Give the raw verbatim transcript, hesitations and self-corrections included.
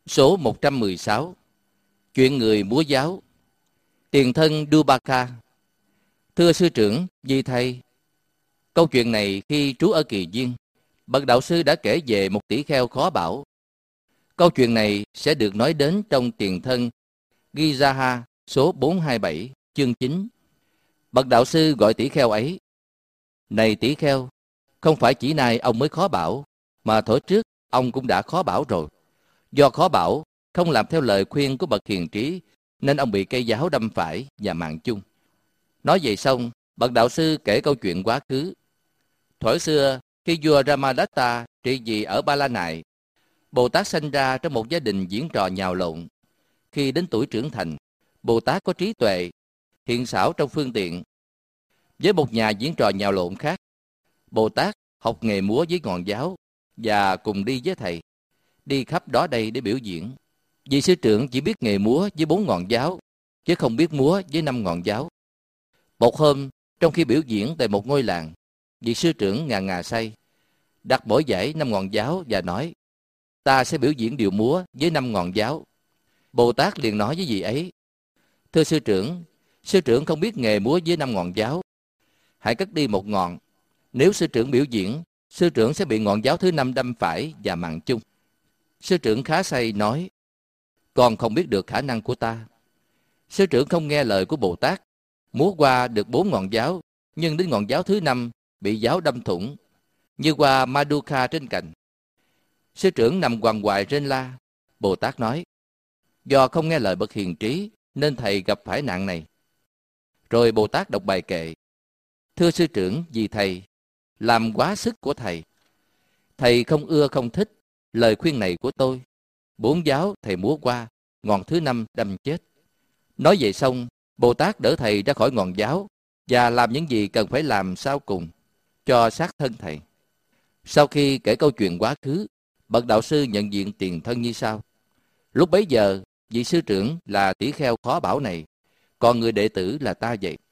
Số một trăm mười sáu. Chuyện người múa giáo. Tiền thân Dubaka. Thưa sư trưởng, vì thầy, câu chuyện này khi trú ở Kỳ Viên, bậc đạo sư đã kể về một tỷ kheo khó bảo. Câu chuyện này sẽ được nói đến trong Tiền thân Gizaha số bốn trăm hai mươi bảy, chương chín. Bậc đạo sư gọi tỷ kheo ấy: Này tỷ kheo, không phải chỉ nay ông mới khó bảo, mà thuở trước ông cũng đã khó bảo rồi. Do khó bảo, không làm theo lời khuyên của bậc hiền trí, nên ông bị cây giáo đâm phải và mạng chung. Nói vậy xong, bậc đạo sư kể câu chuyện quá khứ. Thuở xưa, khi vua Ramadatta trị vì ở Ba La Nại, Bồ Tát sinh ra trong một gia đình diễn trò nhào lộn. Khi đến tuổi trưởng thành, Bồ Tát có trí tuệ, hiện xảo trong phương tiện. Với một nhà diễn trò nhào lộn khác, Bồ Tát học nghề múa với ngọn giáo và cùng đi với thầy, đi khắp đó đây để biểu diễn. Vị sư trưởng chỉ biết nghề múa với bốn ngọn giáo, chứ không biết múa với năm ngọn giáo. Một hôm, trong khi biểu diễn tại một ngôi làng, vị sư trưởng ngà ngà say, đặt mỗi dãy năm ngọn giáo và nói: Ta sẽ biểu diễn điệu múa với năm ngọn giáo. Bồ Tát liền nói với vị ấy: Thưa sư trưởng, sư trưởng không biết nghề múa với năm ngọn giáo. Hãy cất đi một ngọn. Nếu sư trưởng biểu diễn, sư trưởng sẽ bị ngọn giáo thứ năm đâm phải và mạng chung. Sư trưởng khá say nói: Con không biết được khả năng của ta. Sư trưởng không nghe lời của Bồ Tát, múa qua được bốn ngọn giáo, nhưng đến ngọn giáo thứ năm bị giáo đâm thủng, như qua Madukha trên cành. Sư trưởng nằm quằn quại trên la. Bồ Tát nói: Do không nghe lời bậc hiền trí nên thầy gặp phải nạn này. Rồi Bồ Tát đọc bài kệ: Thưa sư trưởng, vì thầy làm quá sức của thầy. Thầy không ưa không thích lời khuyên này của tôi. Bốn giáo thầy múa qua, ngọn thứ năm đâm chết. Nói vậy xong, Bồ Tát đỡ thầy ra khỏi ngọn giáo và làm những gì cần phải làm sau cùng cho xác thân thầy. Sau khi kể câu chuyện quá khứ, bậc đạo sư nhận diện tiền thân như sau. Lúc bấy giờ, vị sư trưởng là tỷ kheo khó bảo này, còn người đệ tử là ta vậy.